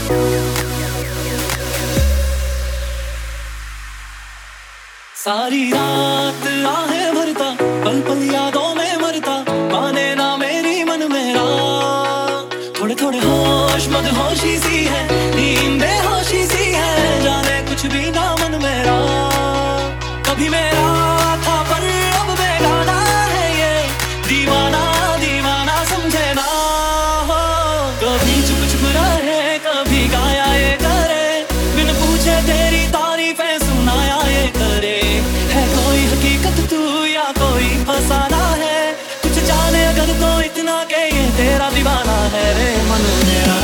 सारी रात आहें भरता, पल पल यादों में मरता, माने ना मेरी मन मेरा। थोड़े थोड़े होश मदहोशी सी है, नींद बेहोशी सी है, जाने कुछ भी ना मन मेरा। कभी मेरा था पर अब बेगाना है ये, दीवाना दीवाना समझे ना हो। कभी चुप चुप रहे, कभी गाया ये करे, बिन पूछे तेरी तारीफें सुनाया ये करे। है कोई हकीकत तू या कोई फसाना है, कुछ जाने अगर तो इतना के ये तेरा दीवाना है रे मन मेरा,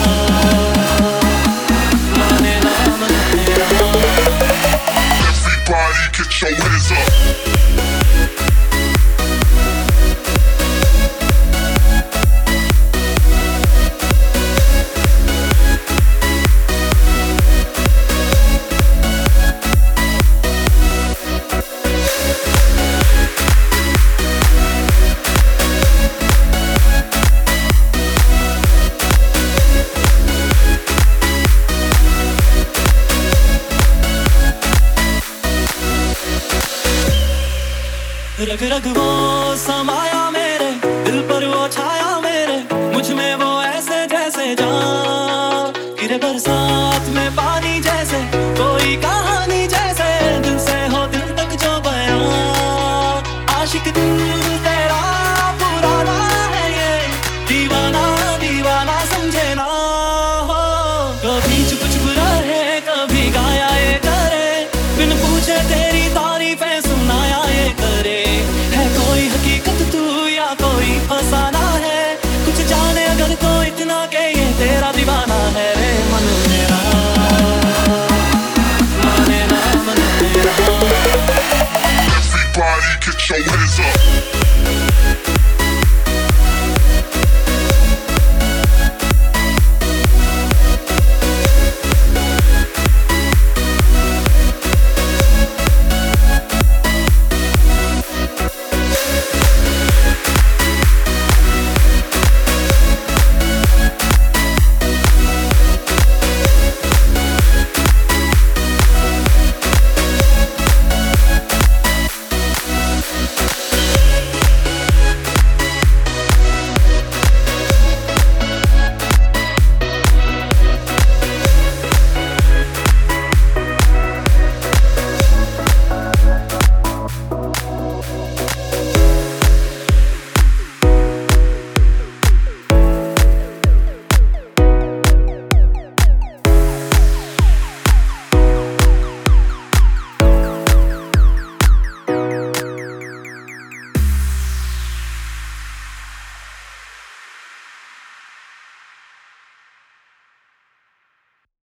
माने ना मन मेरा। Everybody get your hands up. रग रग वो समाया मेरे दिल पर, वो छाया मेरे मुझ में, वो ऐसे जैसे जान गिरे बरसात में पानी जैसे कोई का